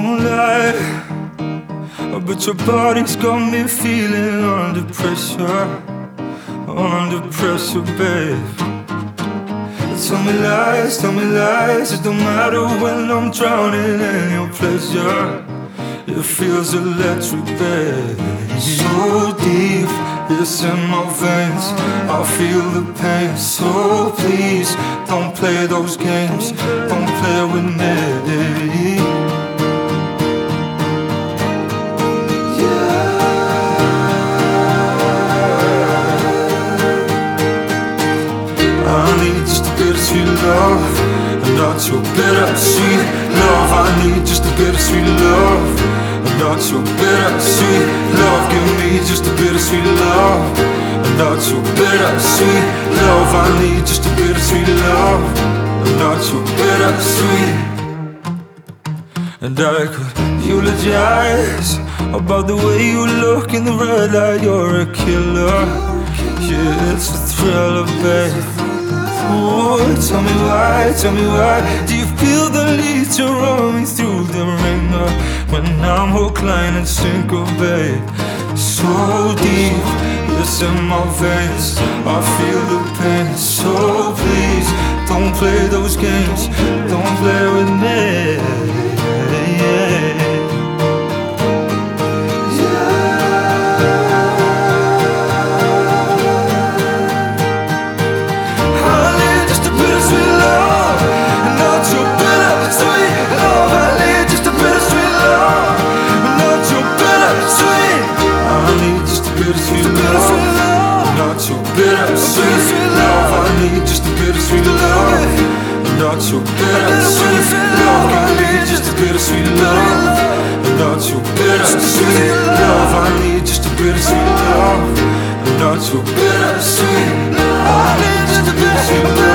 won't lie, but your body's got me feeling under pressure, babe. Tell me lies, it don't matter when I'm drowning in your pleasure. It feels electric, babe. So deep, it's in my veins, I feel the pain. So please, don't play those games, don't play with me. I need just a bittersweet love, and not your bittersweet love. I need just a bittersweet love, and not your bittersweet love. Give me just a bittersweet love, and not your bittersweet love. I need just a bittersweet love, and not your bittersweet. And I could eulogize about the way you look in the red light. You're a killer, yeah, it's a thriller, babe. Oh, tell me why do you feel the need to run me through the ringer when I'm hook, line and sinker, babe? So deep, it's in my veins, I feel the pain. So please, don't play those games, don't play with me. Bittersweet love, I need just a bittersweet love, not your bittersweet love. I need just a bittersweet love, not your bittersweet love. I need just a bittersweet love, not your bittersweet love. I need just a bittersweet love.